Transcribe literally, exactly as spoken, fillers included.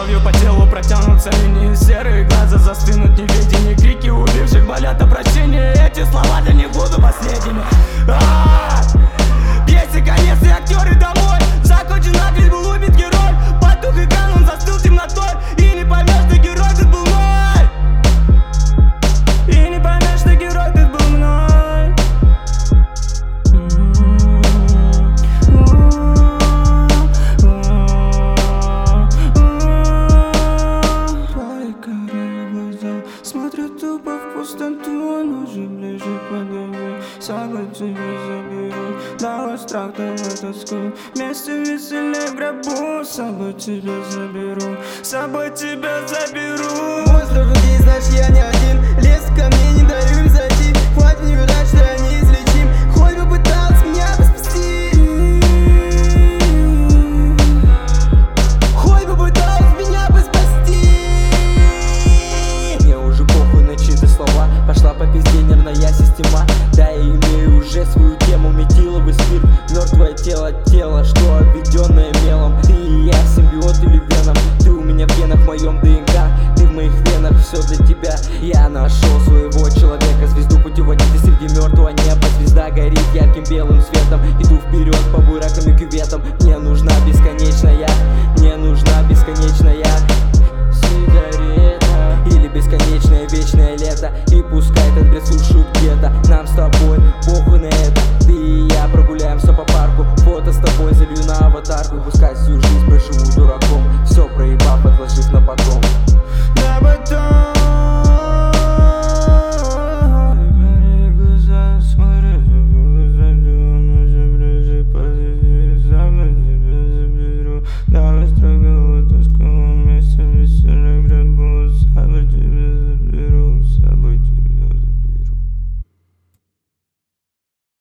кровью по телу протянутся линии, серые глаза застынут в неведении. Крики убивших молят о прощении, эти слова для них будут последними. А-а-а! Пьесе конец, и актеры домой. Закончен наглядь, был убит герой. Потух экран, он застыл темнотой. И не поймешь, что герой тут был мной. И не поймешь, что герой тут был мной. Твои карие глаза смотрят тупо в пустоту, он уже ближе подойду. С собой тебя заберу, давай страх, давай тоску. Вместе веселее в гробу, с собой тебя заберу, с собой тебя заберу. Монстров здесь, знаешь, я не один. Лез ко мне, не даю им